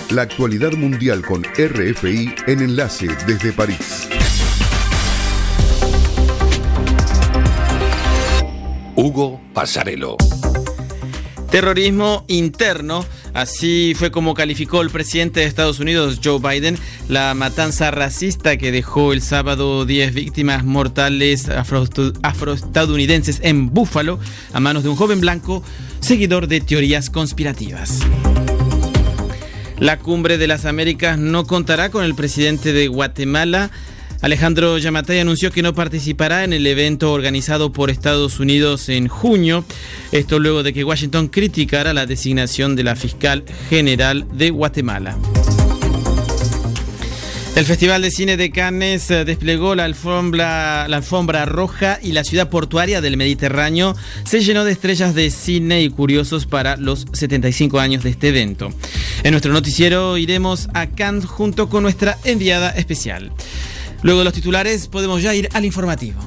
La actualidad mundial con RFI en Enlace desde París. Hugo Passarello. Terrorismo interno, así fue como calificó el presidente de Estados Unidos, Joe Biden, la matanza racista que dejó el sábado 10 víctimas mortales afroestadounidenses en Buffalo a manos de un joven blanco seguidor de teorías conspirativas. La Cumbre de las Américas no contará con el presidente de Guatemala. Alejandro Yamatei anunció que no participará en el evento organizado por Estados Unidos en junio. Esto luego de que Washington criticara la designación de la fiscal general de Guatemala. El Festival de Cine de Cannes desplegó la alfombra roja y la ciudad portuaria del Mediterráneo se llenó de estrellas de cine y curiosos para los 75 años de este evento. En nuestro noticiero iremos a Cannes junto con nuestra enviada especial. Luego de los titulares podemos ya ir al informativo.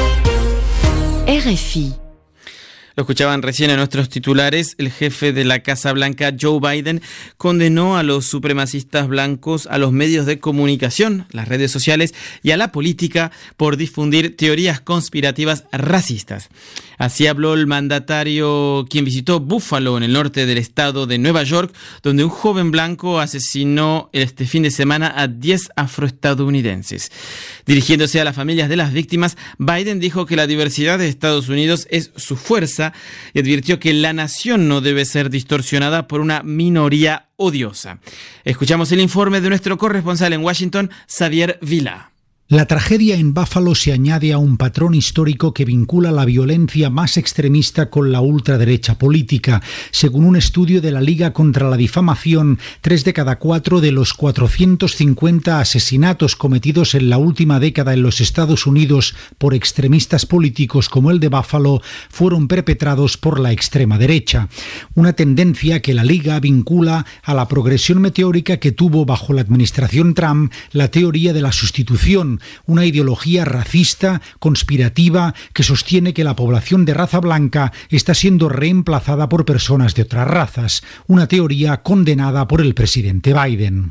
RFI. Lo escuchaban recién en nuestros titulares. El jefe de la Casa Blanca, Joe Biden, condenó a los supremacistas blancos, a los medios de comunicación, las redes sociales y a la política por difundir teorías conspirativas racistas. Así habló el mandatario, quien visitó Buffalo, en el norte del estado de Nueva York, donde un joven blanco asesinó este fin de semana a 10 afroestadounidenses. Dirigiéndose a las familias de las víctimas, Biden dijo que la diversidad de Estados Unidos es su fuerza y advirtió que la nación no debe ser distorsionada por una minoría odiosa. Escuchamos el informe de nuestro corresponsal en Washington, Xavier Vila. La tragedia en Buffalo se añade a un patrón histórico que vincula la violencia más extremista con la ultraderecha política. Según un estudio de la Liga contra la Difamación, 3 de cada 4 de los 450 asesinatos cometidos en la última década en los Estados Unidos por extremistas políticos como el de Buffalo fueron perpetrados por la extrema derecha. Una tendencia que la Liga vincula a la progresión meteórica que tuvo bajo la administración Trump la teoría de la sustitución, una ideología racista, conspirativa, que sostiene que la población de raza blanca está siendo reemplazada por personas de otras razas, una teoría condenada por el presidente Biden.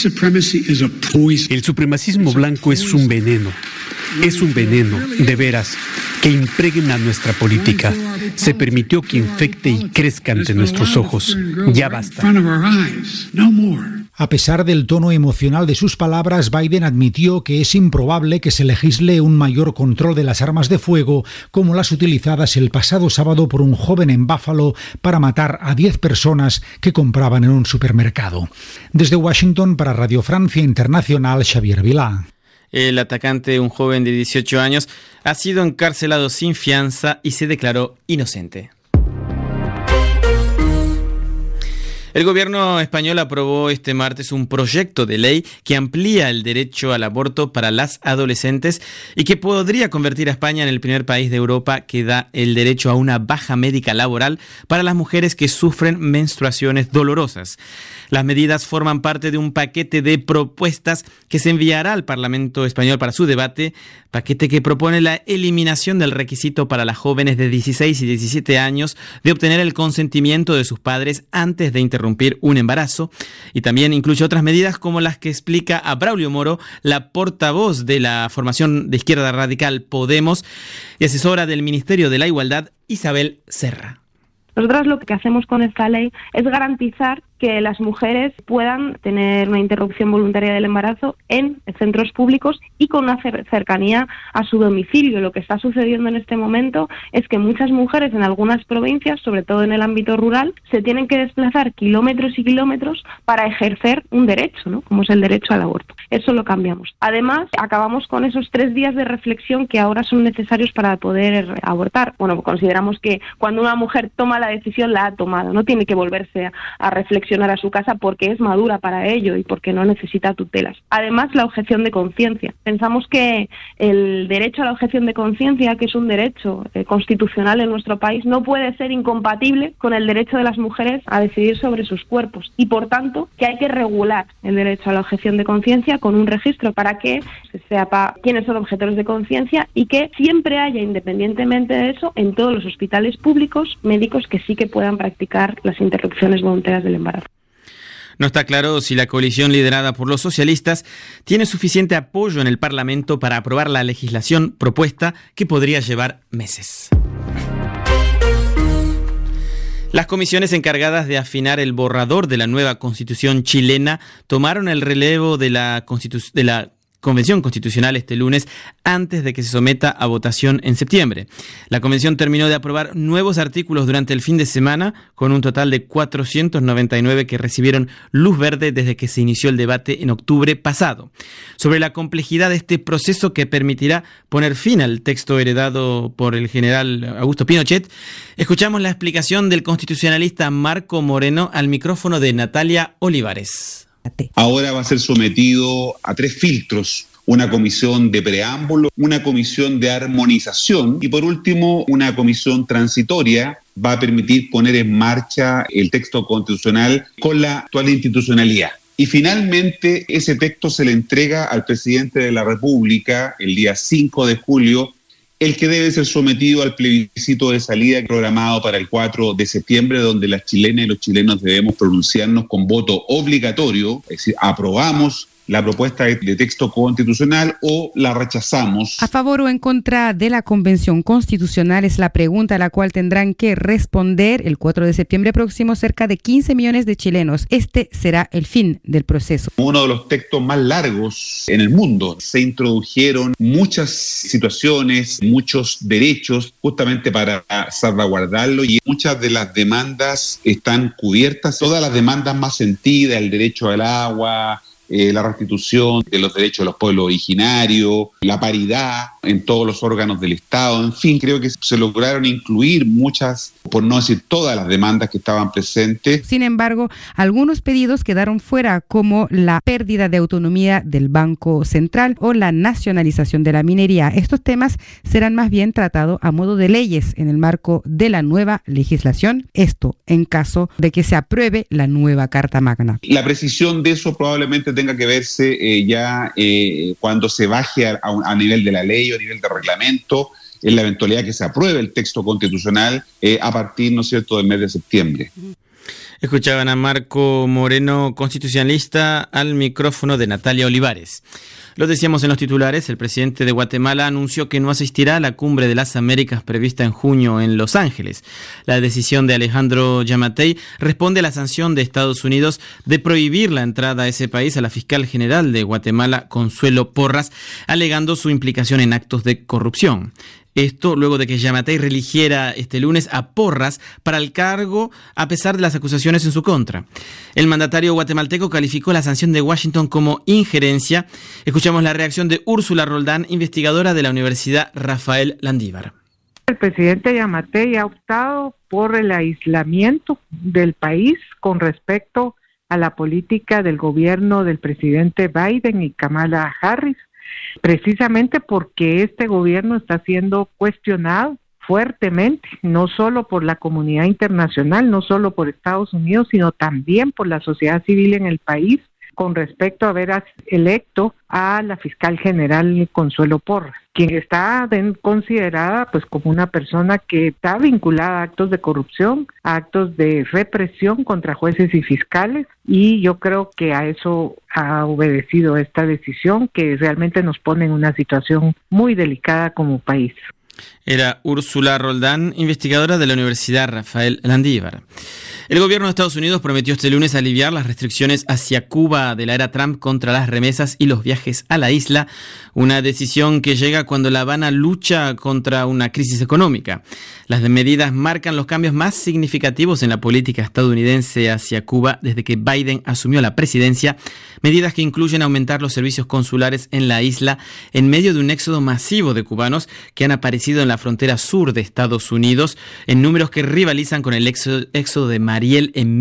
El supremacismo blanco es un veneno, de veras, que impregna nuestra política. Se permitió que infecte y crezca ante nuestros ojos. Ya basta. A pesar del tono emocional de sus palabras, Biden admitió que es improbable que se legisle un mayor control de las armas de fuego como las utilizadas el pasado sábado por un joven en Buffalo para matar a 10 personas que compraban en un supermercado. Desde Washington para Radio Francia Internacional, Xavier Vilá. El atacante, un joven de 18 años, ha sido encarcelado sin fianza y se declaró inocente. El gobierno español aprobó este martes un proyecto de ley que amplía el derecho al aborto para las adolescentes y que podría convertir a España en el primer país de Europa que da el derecho a una baja médica laboral para las mujeres que sufren menstruaciones dolorosas. Las medidas forman parte de un paquete de propuestas que se enviará al Parlamento español para su debate, paquete que propone la eliminación del requisito para las jóvenes de 16 y 17 años de obtener el consentimiento de sus padres antes de interrumpir un embarazo, y también incluye otras medidas como las que explica a Braulio Moro, la portavoz de la formación de izquierda radical Podemos y asesora del Ministerio de la Igualdad, Isabel Serra. Nosotros lo que hacemos con esta ley es garantizar que las mujeres puedan tener una interrupción voluntaria del embarazo en centros públicos y con una cercanía a su domicilio. Lo que está sucediendo en este momento es que muchas mujeres en algunas provincias, sobre todo en el ámbito rural, se tienen que desplazar kilómetros y kilómetros para ejercer un derecho, ¿no? Como es el derecho al aborto. Eso lo cambiamos. Además, acabamos con esos 3 días de reflexión que ahora son necesarios para poder abortar. Bueno, consideramos que cuando una mujer toma la decisión, la ha tomado. No tiene que volverse a reflexionar a su casa porque es madura para ello y porque no necesita tutelas. Además, la objeción de conciencia. Pensamos que el derecho a la objeción de conciencia, que es un derecho constitucional en nuestro país, no puede ser incompatible con el derecho de las mujeres a decidir sobre sus cuerpos y, por tanto, que hay que regular el derecho a la objeción de conciencia con un registro para que se sepa quiénes son objetores de conciencia y que siempre haya, independientemente de eso, en todos los hospitales públicos, médicos que sí que puedan practicar las interrupciones voluntarias del embarazo. No está claro si la coalición liderada por los socialistas tiene suficiente apoyo en el Parlamento para aprobar la legislación propuesta, que podría llevar meses. Las comisiones encargadas de afinar el borrador de la nueva Constitución chilena tomaron el relevo de la Convención Constitucional este lunes antes de que se someta a votación en septiembre. La Convención terminó de aprobar nuevos artículos durante el fin de semana, con un total de 499 que recibieron luz verde desde que se inició el debate en octubre pasado. Sobre la complejidad de este proceso que permitirá poner fin al texto heredado por el general Augusto Pinochet, escuchamos la explicación del constitucionalista Marco Moreno al micrófono de Natalia Olivares. Ahora va a ser sometido a 3 filtros: una comisión de preámbulo, una comisión de armonización y por último una comisión transitoria. Va a permitir poner en marcha el texto constitucional con la actual institucionalidad. Y finalmente ese texto se le entrega al presidente de la República el día 5 de julio, el que debe ser sometido al plebiscito de salida programado para el 4 de septiembre, donde las chilenas y los chilenos debemos pronunciarnos con voto obligatorio, es decir, aprobamos la propuesta de texto constitucional o la rechazamos. ¿A favor o en contra de la Convención Constitucional? Es la pregunta a la cual tendrán que responder el 4 de septiembre próximo cerca de 15 millones de chilenos. Este será el fin del proceso. Uno de los textos más largos en el mundo. Se introdujeron muchas situaciones, muchos derechos, justamente para salvaguardarlo, y muchas de las demandas están cubiertas. Todas las demandas más sentidas, el derecho al agua, la restitución de los derechos de los pueblos originarios, la paridad en todos los órganos del Estado, en fin, creo que se lograron incluir muchas, por no decir todas las demandas que estaban presentes. Sin embargo, algunos pedidos quedaron fuera, como la pérdida de autonomía del Banco Central o la nacionalización de la minería. Estos temas serán más bien tratados a modo de leyes en el marco de la nueva legislación, esto en caso de que se apruebe la nueva Carta Magna. La precisión de eso probablemente tenga que verse cuando se baje a nivel de la ley o a nivel de reglamento, en la eventualidad que se apruebe el texto constitucional a partir, ¿no es cierto?, del mes de septiembre. Escuchaban a Marco Moreno, constitucionalista, al micrófono de Natalia Olivares. Lo decíamos en los titulares, el presidente de Guatemala anunció que no asistirá a la Cumbre de las Américas prevista en junio en Los Ángeles. La decisión de Alejandro Yamatei responde a la sanción de Estados Unidos de prohibir la entrada a ese país a la fiscal general de Guatemala, Consuelo Porras, alegando su implicación en actos de corrupción. Esto luego de que Yamatei reeligiera este lunes a Porras para el cargo a pesar de las acusaciones en su contra. El mandatario guatemalteco calificó la sanción de Washington como injerencia. Escuchamos la reacción de Úrsula Roldán, investigadora de la Universidad Rafael Landívar. El presidente Yamatei ha optado por el aislamiento del país con respecto a la política del gobierno del presidente Biden y Kamala Harris, precisamente porque este gobierno está siendo cuestionado fuertemente, no solo por la comunidad internacional, no solo por Estados Unidos, sino también por la sociedad civil en el país, con respecto a haber electo a la fiscal general Consuelo Porras, quien está considerada pues como una persona que está vinculada a actos de corrupción, a actos de represión contra jueces y fiscales, y yo creo que a eso ha obedecido esta decisión que realmente nos pone en una situación muy delicada como país. Era Úrsula Roldán, investigadora de la Universidad Rafael Landívar. El gobierno de Estados Unidos prometió este lunes aliviar las restricciones hacia Cuba de la era Trump contra las remesas y los viajes a la isla, una decisión que llega cuando La Habana lucha contra una crisis económica. Las medidas marcan los cambios más significativos en la política estadounidense hacia Cuba desde que Biden asumió la presidencia, medidas que incluyen aumentar los servicios consulares en la isla en medio de un éxodo masivo de cubanos que han aparecido en la frontera sur de Estados Unidos en números que rivalizan con el éxodo de Mariel en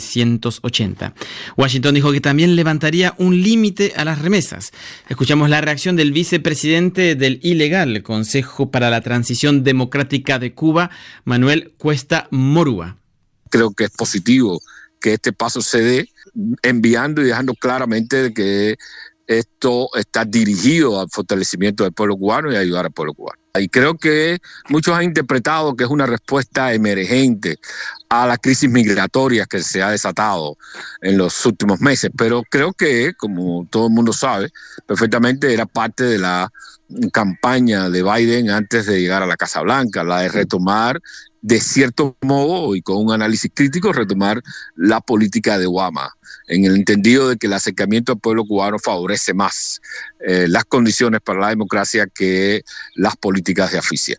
1980. Washington dijo que también levantaría un límite a las remesas. Escuchamos la reacción del vicepresidente del ilegal Consejo para la Transición Democrática de Cuba, Manuel Cuesta Morúa. Creo que es positivo que este paso se dé, enviando y dejando claramente que esto está dirigido al fortalecimiento del pueblo cubano y a ayudar al pueblo cubano. Y creo que muchos han interpretado que es una respuesta emergente a la crisis migratoria que se ha desatado en los últimos meses, pero creo que, como todo el mundo sabe perfectamente, era parte de la campaña de Biden antes de llegar a la Casa Blanca, la de retomar, de cierto modo, y con un análisis crítico, retomar la política de Obama, en el entendido de que el acercamiento al pueblo cubano favorece más las condiciones para la democracia que las políticas de asfixia.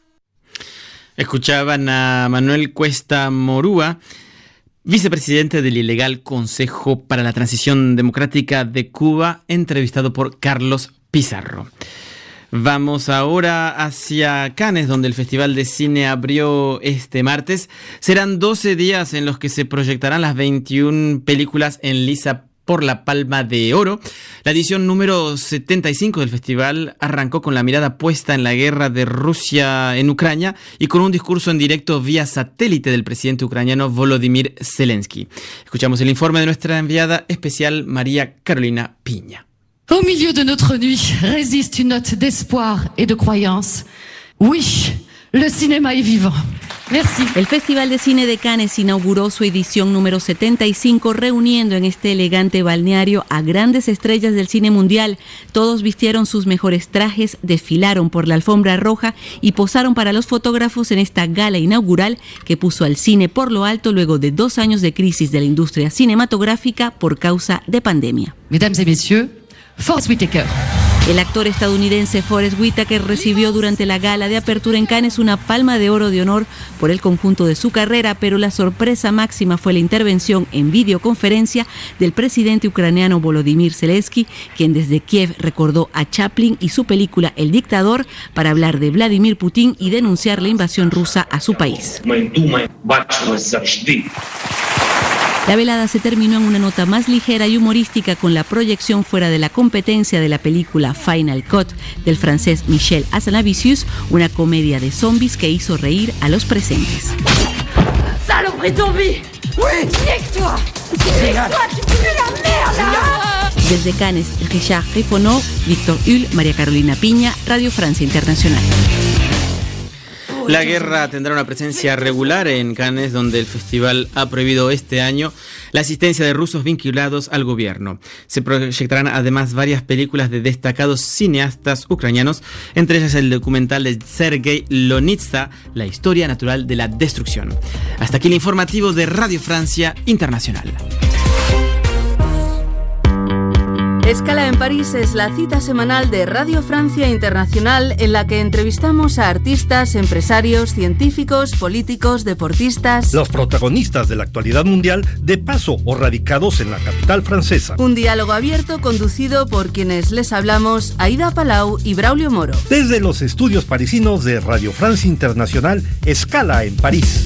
Escuchaban a Manuel Cuesta Morúa, vicepresidente del ilegal Consejo para la Transición Democrática de Cuba, entrevistado por Carlos Pizarro. Vamos ahora hacia Cannes, donde el Festival de Cine abrió este martes. Serán 12 días en los que se proyectarán las 21 películas en lisa por la Palma de Oro. La edición número 75 del festival arrancó con la mirada puesta en la guerra de Rusia en Ucrania y con un discurso en directo vía satélite del presidente ucraniano Volodymyr Zelensky. Escuchamos el informe de nuestra enviada especial María Carolina Piña. Au milieu de notre nuit résiste une note d'espoir et de croyance. Oui, le cinéma est vivant. Merci. El Festival de Cine de Cannes inauguró su edición número 75, reuniendo en este elegante balneario a grandes estrellas del cine mundial. Todos vistieron sus mejores trajes, desfilaron por la alfombra roja y posaron para los fotógrafos en esta gala inaugural que puso al cine por lo alto luego de 2 años de crisis de la industria cinematográfica por causa de pandemia. Mesdames et messieurs, Forest Whitaker. El actor estadounidense Forest Whitaker recibió durante la gala de apertura en Cannes una Palma de Oro de honor por el conjunto de su carrera, pero la sorpresa máxima fue la intervención en videoconferencia del presidente ucraniano Volodymyr Zelensky, quien desde Kiev recordó a Chaplin y su película El Dictador para hablar de Vladimir Putin y denunciar la invasión rusa a su país. La velada se terminó en una nota más ligera y humorística con la proyección fuera de la competencia de la película Final Cut del francés Michel Hazanavicius, una comedia de zombies que hizo reír a los presentes. Saloperie zombie! Oui! Nique-toi! Nique-toi, tu pues la mierda! Desde Cannes, Richard Rifonneau, Víctor Hull, María Carolina Piña, Radio Francia Internacional. La guerra tendrá una presencia regular en Cannes, donde el festival ha prohibido este año la asistencia de rusos vinculados al gobierno. Se proyectarán además varias películas de destacados cineastas ucranianos, entre ellas el documental de Sergei Lonitsa, La historia natural de la destrucción. Hasta aquí el informativo de Radio Francia Internacional. Escala en París es la cita semanal de Radio Francia Internacional en la que entrevistamos a artistas, empresarios, científicos, políticos, deportistas. Los protagonistas de la actualidad mundial de paso o radicados en la capital francesa. Un diálogo abierto conducido por quienes les hablamos, Aida Palau y Braulio Moro. Desde los estudios parisinos de Radio Francia Internacional, Escala en París.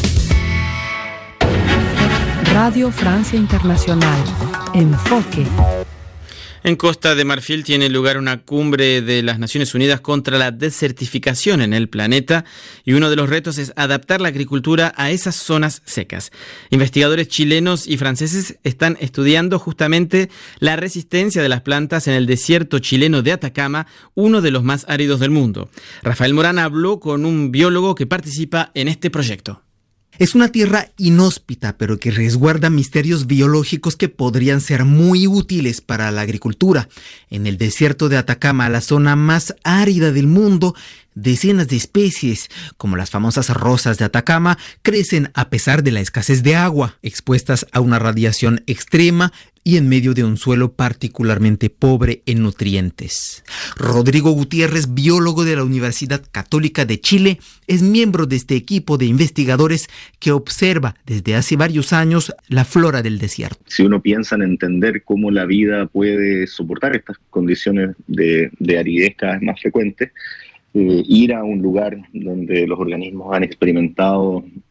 Radio Francia Internacional. Enfoque. En Costa de Marfil tiene lugar una cumbre de las Naciones Unidas contra la desertificación en el planeta y uno de los retos es adaptar la agricultura a esas zonas secas. Investigadores chilenos y franceses están estudiando justamente la resistencia de las plantas en el desierto chileno de Atacama, uno de los más áridos del mundo. Rafael Morán habló con un biólogo que participa en este proyecto. Es una tierra inhóspita, pero que resguarda misterios biológicos que podrían ser muy útiles para la agricultura. En el desierto de Atacama, la zona más árida del mundo, decenas de especies, como las famosas rosas de Atacama, crecen a pesar de la escasez de agua, expuestas a una radiación extrema y en medio de un suelo particularmente pobre en nutrientes. Rodrigo Gutiérrez, biólogo de la Universidad Católica de Chile, es miembro de este equipo de investigadores que observa desde hace varios años la flora del desierto. Si uno piensa en entender cómo la vida puede soportar estas condiciones de aridez cada vez más frecuentes, ir a un lugar donde los organismos han experimentado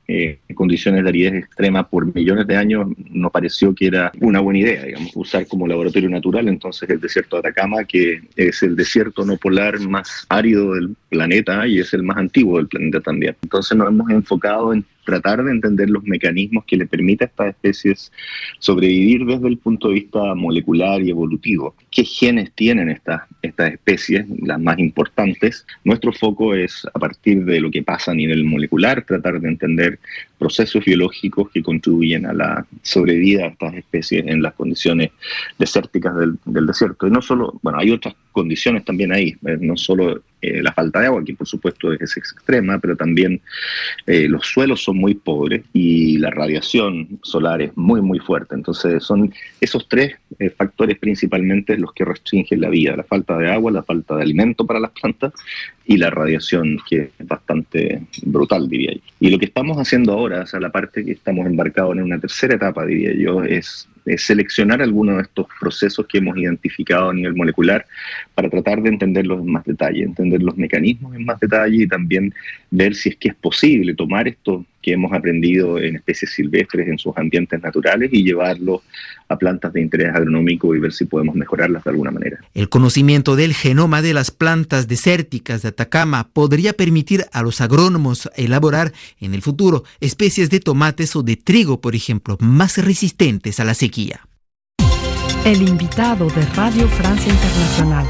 condiciones de aridez extrema por millones de años, nos pareció que era una buena idea, digamos, usar como laboratorio natural entonces el desierto de Atacama, que es el desierto no polar más árido del planeta y es el más antiguo del planeta también. Entonces nos hemos enfocado en tratar de entender los mecanismos que le permiten a estas especies sobrevivir desde el punto de vista molecular y evolutivo. ¿Qué genes tienen estas especies, las más importantes? Nuestro foco es, a partir de lo que pasa a nivel molecular, tratar de entender procesos biológicos que contribuyen a la sobrevida de estas especies en las condiciones desérticas del desierto. Y no solo, bueno, hay otras condiciones también ahí, no solo la falta de agua, que por supuesto es extrema, pero también los suelos son muy pobres y la radiación solar es muy, muy fuerte. Entonces son esos tres factores principalmente los que restringen la vida: la falta de agua, la falta de alimento para las plantas y la radiación, que es bastante brutal, diría yo. Y lo que estamos haciendo ahora, o sea, la parte que estamos embarcados en una tercera etapa, diría yo, es seleccionar algunos de estos procesos que hemos identificado a nivel molecular para tratar de entenderlos en más detalle, entender los mecanismos en más detalle y también ver si es que es posible tomar esto que hemos aprendido en especies silvestres en sus ambientes naturales y llevarlo a plantas de interés agronómico y ver si podemos mejorarlas de alguna manera. El conocimiento del genoma de las plantas desérticas de Atacama podría permitir a los agrónomos elaborar en el futuro especies de tomates o de trigo, por ejemplo, más resistentes a la sequía. El invitado de Radio Francia Internacional.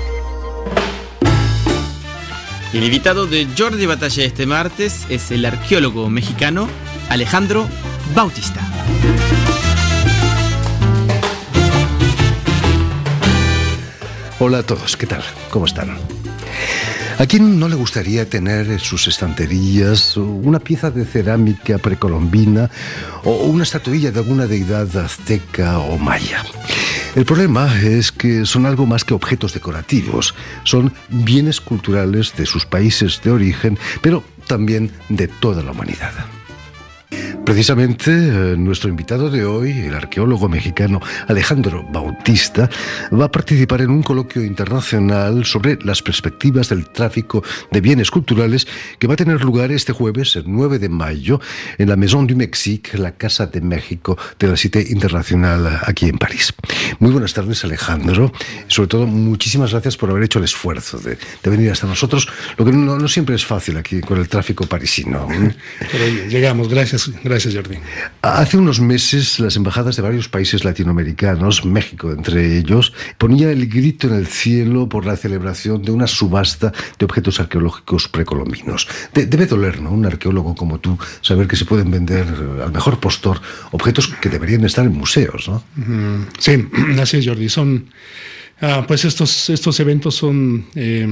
El invitado de Jordi Batalla este martes es el arqueólogo mexicano Alejandro Bautista. Hola a todos, ¿qué tal? ¿Cómo están? ¿A quién no le gustaría tener en sus estanterías una pieza de cerámica precolombina o una estatuilla de alguna deidad azteca o maya? El problema es que son algo más que objetos decorativos, son bienes culturales de sus países de origen, pero también de toda la humanidad. Precisamente, nuestro invitado de hoy, el arqueólogo mexicano Alejandro Bautista, va a participar en un coloquio internacional sobre las perspectivas del tráfico de bienes culturales que va a tener lugar este jueves, el 9 de mayo, en la Maison du Mexique, la Casa de México de la Cité Internacional aquí en París. Muy buenas tardes, Alejandro. Sobre todo, muchísimas gracias por haber hecho el esfuerzo de venir hasta nosotros, lo que no siempre es fácil aquí con el tráfico parisino. Pero llegamos, gracias Jordi. Hace unos meses las embajadas de varios países latinoamericanos, México entre ellos, ponía el grito en el cielo por la celebración de una subasta de objetos arqueológicos precolombinos. Debe doler, ¿no?, un arqueólogo como tú, saber que se pueden vender al mejor postor objetos que deberían estar en museos, ¿no? Sí, así es, Jordi. Son, pues estos eventos son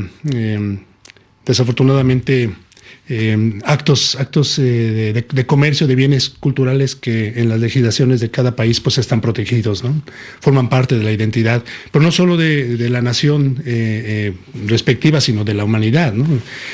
desafortunadamente actos de comercio de bienes culturales que en las legislaciones de cada país pues están protegidos, ¿no? Forman parte de la identidad, pero no solo de la nación respectiva, sino de la humanidad, ¿no?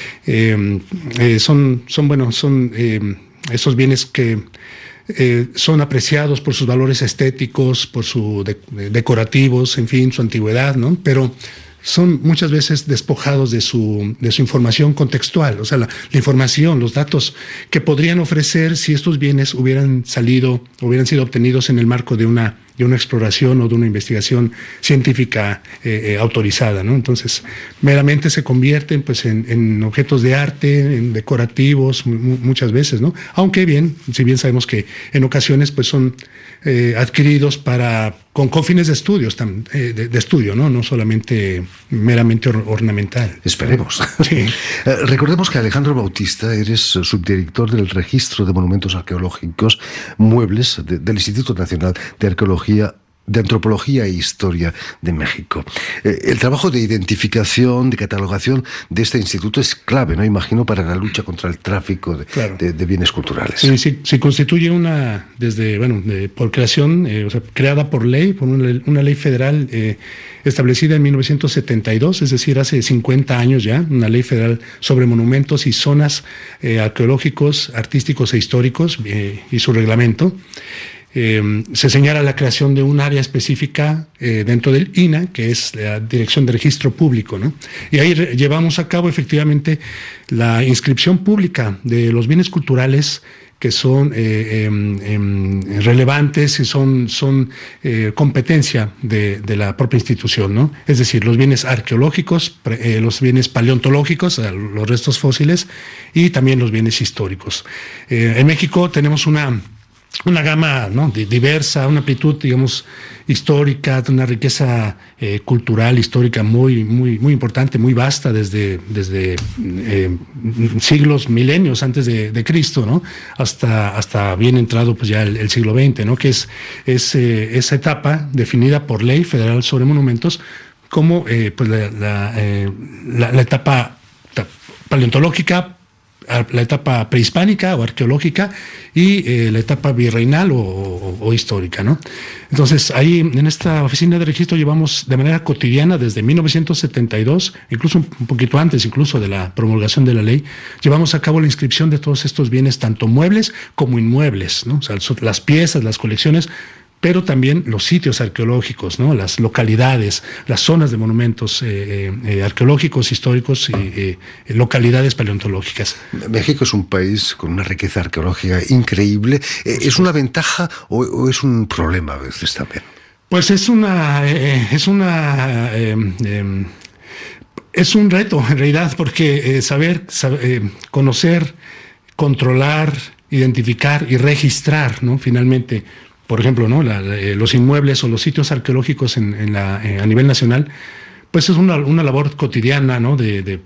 Son esos bienes que son apreciados por sus valores estéticos, por sus decorativos, en fin, su antigüedad, ¿no? Pero son muchas veces despojados de su información contextual, o sea, la información, los datos que podrían ofrecer si estos bienes hubieran sido obtenidos en el marco de una exploración o de una investigación científica autorizada, ¿no? Entonces, meramente se convierten pues en objetos de arte, en decorativos, muchas veces, ¿no? Aunque si bien sabemos que en ocasiones pues son adquiridos con fines de estudio, ¿no? No solamente meramente ornamental. Esperemos. Sí. Recordemos que Alejandro Bautista, eres subdirector del Registro de Monumentos Arqueológicos Muebles del Instituto Nacional de Antropología e Historia de México. El trabajo de identificación, de catalogación de este instituto es clave, ¿no?, imagino, para la lucha contra el tráfico de bienes culturales. Sí, constituye por creación, creada por ley, por una ley federal establecida en 1972, es decir, hace 50 años ya, una ley federal sobre monumentos y zonas arqueológicos, artísticos e históricos y su reglamento. Se señala la creación de un área específica dentro del INAH, que es la Dirección de Registro Público, ¿no? Y ahí llevamos a cabo efectivamente la inscripción pública de los bienes culturales que son relevantes y son competencia de la propia institución, ¿no? Es decir, los bienes arqueológicos, los bienes paleontológicos, los restos fósiles, y también los bienes históricos. En México tenemos una gama, ¿no?, diversa, una amplitud, digamos, histórica, una riqueza cultural, histórica muy importante, muy vasta desde siglos, milenios antes de Cristo, ¿no?, hasta bien entrado pues ya el siglo XX, ¿no?, que es esa etapa definida por Ley Federal sobre Monumentos como pues la etapa paleontológica, la etapa prehispánica o arqueológica y la etapa virreinal o histórica, ¿no? Entonces, ahí en esta oficina de registro llevamos de manera cotidiana desde 1972, incluso un poquito antes incluso de la promulgación de la ley, llevamos a cabo la inscripción de todos estos bienes, tanto muebles como inmuebles, ¿no? O sea, las piezas, las colecciones, pero también los sitios arqueológicos, ¿no?, las localidades, las zonas de monumentos arqueológicos, históricos y localidades paleontológicas. México es un país con una riqueza arqueológica increíble. ¿Es una ventaja o es un problema a veces también? Pues es un reto en realidad, porque conocer, controlar, identificar y registrar, ¿no?, finalmente, por ejemplo, ¿no?, los inmuebles o los sitios arqueológicos a nivel nacional, pues es una labor cotidiana, ¿no?, de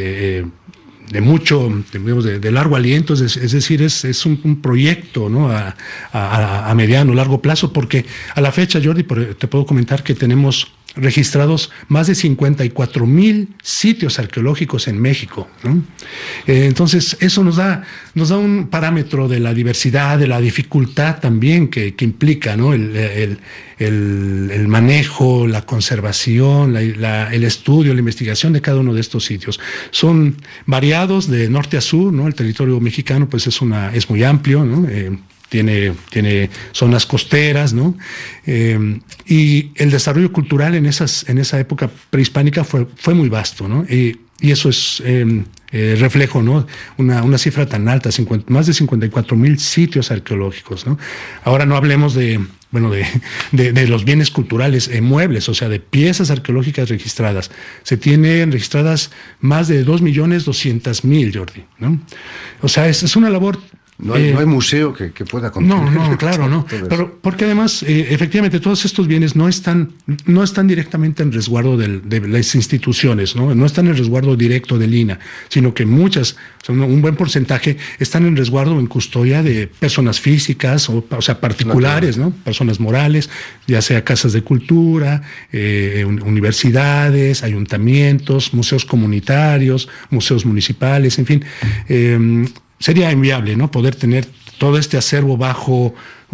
mucho, digamos, de largo aliento, es decir, es un proyecto, ¿no?, a mediano, largo plazo, porque a la fecha, Jordi, te puedo comentar que tenemos registrados más de 54,000 sitios arqueológicos en México, ¿no? Entonces, eso nos da un parámetro de la diversidad, de la dificultad también que implica, ¿no?, el manejo, la conservación, el estudio, la investigación de cada uno de estos sitios. Son variados de norte a sur, ¿no? El territorio mexicano pues es muy amplio, ¿no? Tiene zonas costeras, ¿no? Y el desarrollo cultural en esa época prehispánica fue muy vasto, ¿no? Y eso es reflejo, ¿no?, una cifra tan alta, más de 54,000 sitios arqueológicos, ¿no? Ahora no hablemos de los bienes culturales, muebles, o sea, de piezas arqueológicas registradas. Se tienen registradas más de 2,200,000, Jordi, ¿no? O sea, es una labor. No hay museo que pueda contener. No, claro, no. Pero porque además, efectivamente, todos estos bienes no están directamente en resguardo de las instituciones, ¿no? No están en resguardo directo del INAH, sino que un buen porcentaje están en resguardo o en custodia de personas físicas, o sea, particulares, ¿no? Personas morales, ya sea casas de cultura, universidades, ayuntamientos, museos comunitarios, museos municipales, en fin. Sería inviable, ¿no?, poder tener todo este acervo bajo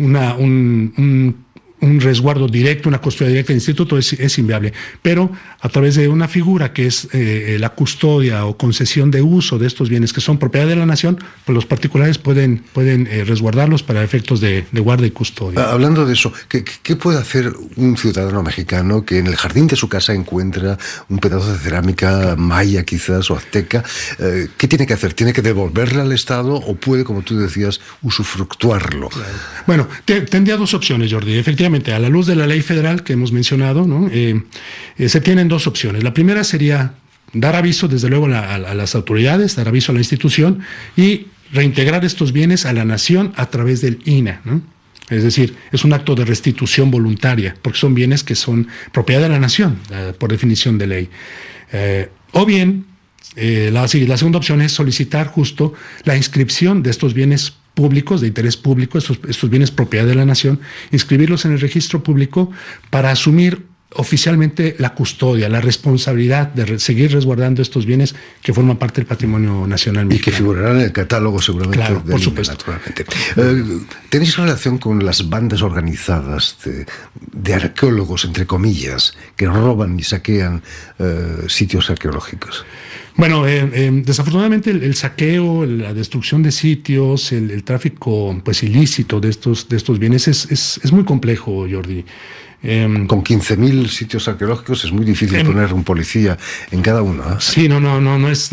un resguardo directo, una custodia directa del instituto, es inviable. Pero a través de una figura que es la custodia o concesión de uso de estos bienes que son propiedad de la nación, pues los particulares pueden resguardarlos para efectos de guarda y custodia. Hablando de eso, ¿qué puede hacer un ciudadano mexicano que en el jardín de su casa encuentra un pedazo de cerámica maya quizás o azteca? ¿Qué tiene que hacer? ¿Tiene que devolverle al Estado o puede, como tú decías, usufructuarlo? Claro. Bueno, tendría dos opciones, Jordi. Efectivamente, a la luz de la ley federal que hemos mencionado, ¿no?, se tienen dos opciones. La primera sería dar aviso, desde luego, a las autoridades, dar aviso a la institución y reintegrar estos bienes a la nación a través del INAH, ¿no? Es decir, es un acto de restitución voluntaria, porque son bienes que son propiedad de la nación, por definición de ley. O bien, la segunda opción es solicitar justo la inscripción de estos bienes públicos, de interés público, estos bienes propiedad de la nación, inscribirlos en el registro público para asumir oficialmente la custodia, la responsabilidad de seguir resguardando estos bienes que forman parte del patrimonio nacional mexicano. Y que figurarán en el catálogo seguramente. Claro, por supuesto. Naturalmente. ¿Tenéis relación con las bandas organizadas de arqueólogos, entre comillas, que roban y saquean sitios arqueológicos? Bueno, desafortunadamente el saqueo, la destrucción de sitios, el tráfico pues ilícito de estos bienes es muy complejo, Jordi. Con 15.000 sitios arqueológicos es muy difícil poner un policía en cada uno, ¿eh? Sí, no es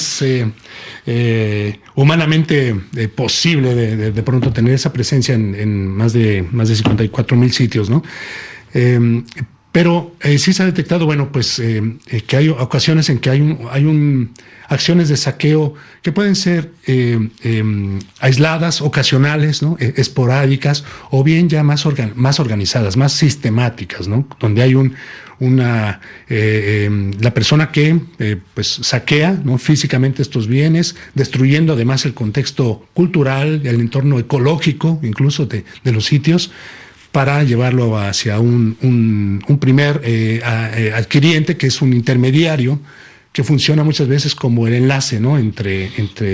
humanamente posible de pronto tener esa presencia en más de 54.000 sitios, ¿no? Pero sí se ha detectado, bueno, pues que hay ocasiones en que hay acciones de saqueo que pueden ser aisladas, ocasionales, ¿no? Esporádicas, o bien ya más organizadas, más sistemáticas, ¿no? Donde hay la persona que pues saquea, ¿no? Físicamente estos bienes, destruyendo además el contexto cultural, el entorno ecológico, incluso de los sitios, para llevarlo hacia un primer adquiriente, que es un intermediario, que funciona muchas veces como el enlace, ¿no? entre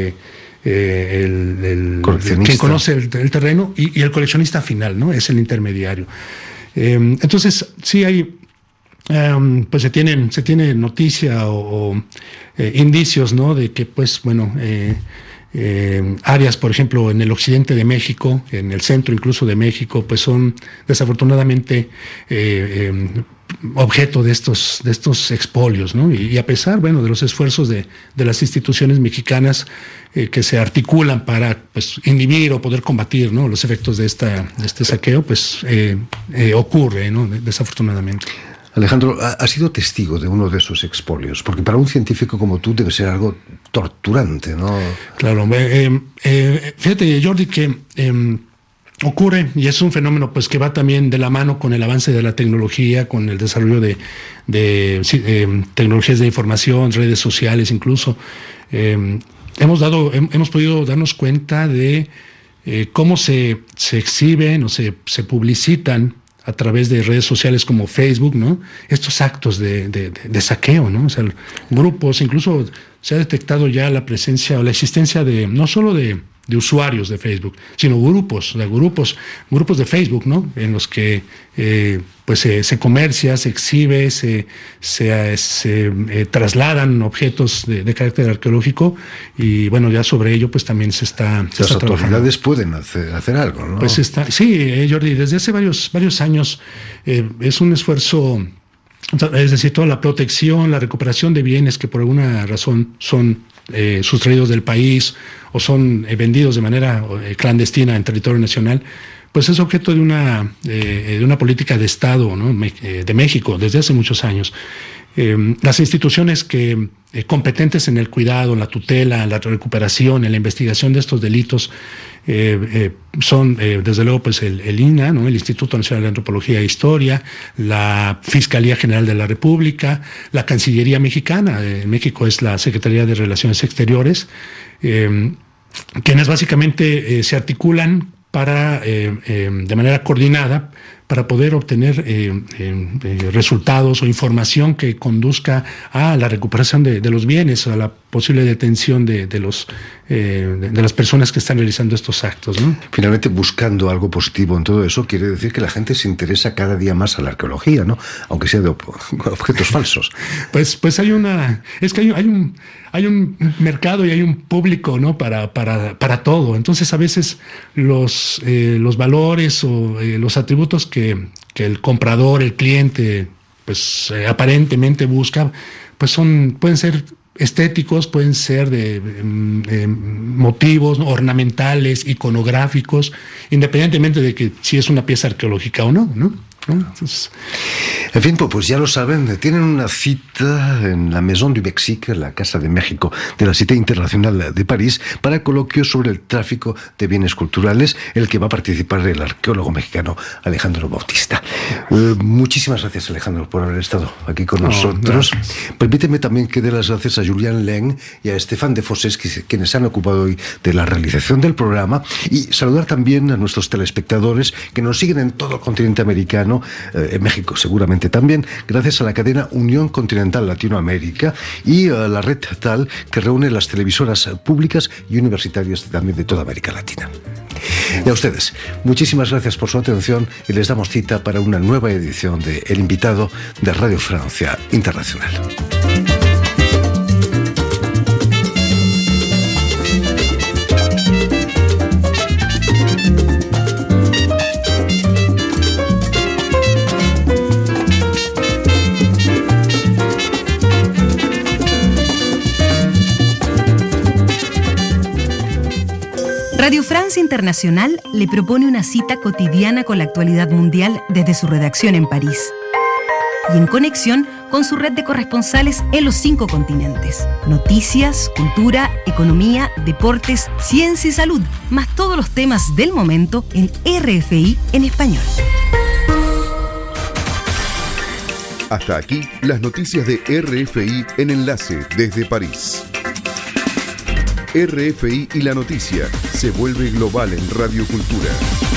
quien conoce el terreno y el coleccionista final, ¿no? Es el intermediario. Entonces, sí hay, pues se tiene noticia o indicios, ¿no? De que, pues, bueno, áreas, por ejemplo, en el occidente de México, en el centro incluso de México, pues son desafortunadamente objeto de estos expolios, ¿no? Y a pesar, bueno, de los esfuerzos de las instituciones mexicanas que se articulan para, pues, inhibir o poder combatir, ¿no? Los efectos de este saqueo, pues ocurre, ¿no? Desafortunadamente. Alejandro, has sido testigo de uno de esos expolios, porque para un científico como tú debe ser algo torturante, ¿no? Claro, fíjate, Jordi, que ocurre, y es un fenómeno pues que va también de la mano con el avance de la tecnología, con el desarrollo de tecnologías de información, redes sociales incluso. Hemos podido darnos cuenta de cómo se exhiben o se publicitan a través de redes sociales como Facebook, ¿no? Estos actos de saqueo, ¿no? O sea, grupos, incluso se ha detectado ya la presencia o la existencia de no solo de usuarios de Facebook, sino grupos de Facebook, ¿no? En los que pues se comercia, se exhibe, se trasladan objetos de carácter arqueológico, y bueno, ya sobre ello pues también se está las autoridades pueden hacer algo, ¿no? Pues sí, Jordi, desde hace varios años es un esfuerzo, es decir, toda la protección, la recuperación de bienes que por alguna razón son sustraídos del país o son vendidos de manera clandestina en territorio nacional, pues es objeto de una política de Estado, ¿no? De México desde hace muchos años. Las instituciones competentes en el cuidado, en la tutela, en la recuperación, en la investigación de estos delitos son desde luego pues el INAH, ¿no? El Instituto Nacional de Antropología e Historia, la Fiscalía General de la República, la Cancillería Mexicana. En México es la Secretaría de Relaciones Exteriores, quienes básicamente se articulan para de manera coordinada para poder obtener resultados o información que conduzca a la recuperación de los bienes, a la posible detención de las personas que están realizando estos actos, ¿no? Finalmente, buscando algo positivo en todo eso, quiere decir que la gente se interesa cada día más a la arqueología, ¿no? Aunque sea de objetos falsos. Pues hay un mercado y hay un público, ¿no? Para todo. Entonces, a veces los valores o los atributos que el comprador, el cliente, pues aparentemente busca, pues pueden ser estéticos, pueden ser de motivos, ¿no? Ornamentales, iconográficos, independientemente de que si es una pieza arqueológica o no, ¿no? Entonces, en fin, pues ya lo saben, tienen una cita en la Maison du Mexique, la Casa de México de la Cité Internacional de París, para coloquio sobre el tráfico de bienes culturales, el que va a participar el arqueólogo mexicano Alejandro Bautista. Muchísimas gracias, Alejandro, por haber estado aquí con nosotros. Permíteme también que dé las gracias a Julián Leng y a Estefan de Fosés, quienes se han ocupado hoy de la realización del programa, y saludar también a nuestros telespectadores que nos siguen en todo el continente americano, en México seguramente también, gracias a la cadena Unión Continental Latinoamérica y a la red TAL, que reúne las televisoras públicas y universitarias también de toda América Latina. Y a ustedes, muchísimas gracias por su atención, y les damos cita para una nueva edición de El Invitado de Radio Francia Internacional. Radio Francia Internacional le propone una cita cotidiana con la actualidad mundial desde su redacción en París y en conexión con su red de corresponsales en los 5 continentes. Noticias, cultura, economía, deportes, ciencia y salud, más todos los temas del momento en RFI en español. Hasta aquí las noticias de RFI en Enlace desde París. RFI y la noticia se vuelve global en Radio Cultura.